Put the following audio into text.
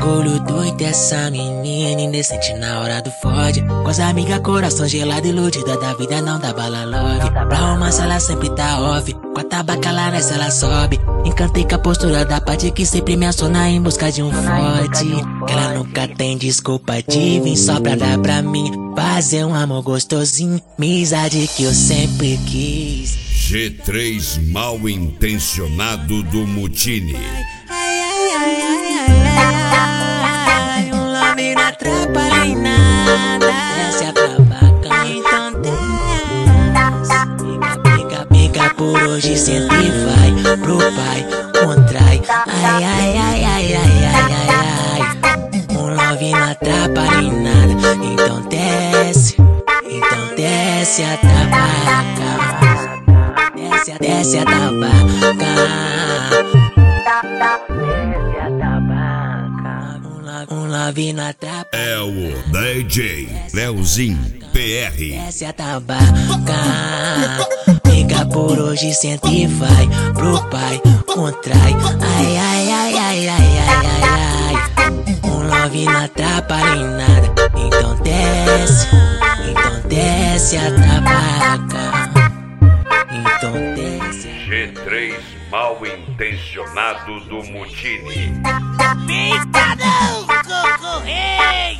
bagulho doido essa menina indecente na hora do fode. Com as amigas, coração gelado, iludida da vida, não dá bala love. Pra romance ela sempre tá off, com a tabaca lá nessa ela sobe. Encantei com a postura da parte que sempre me aciona em busca de um forte. Que ela nunca tem desculpa de vir só pra dar pra mim. Fazer um amor gostosinho, amizade que eu sempre quis. G3 mal intencionado do Mutini. Um love não atrapalha em nada. Essa é a tabaca, então desce. Pica por hoje, senta e vai pro pai, contrai. Ai, ai, ai, ai, ai, ai, ai, ai. Um love não atrapalha em nada. Então desce a tabaca. Desce a tabaca. Um love na tabaca. É o DJ Leozinho PR. Desce a tabaca. Fica por hoje, senta e vai pro pai, contrai. Ai, ai, ai, ai, ai, ai, ai, ai. Um love não atrapalha em nada. Então desce a tabaca. Então desce. G3 mal intencionado do Mutini. Picadão, concorrente.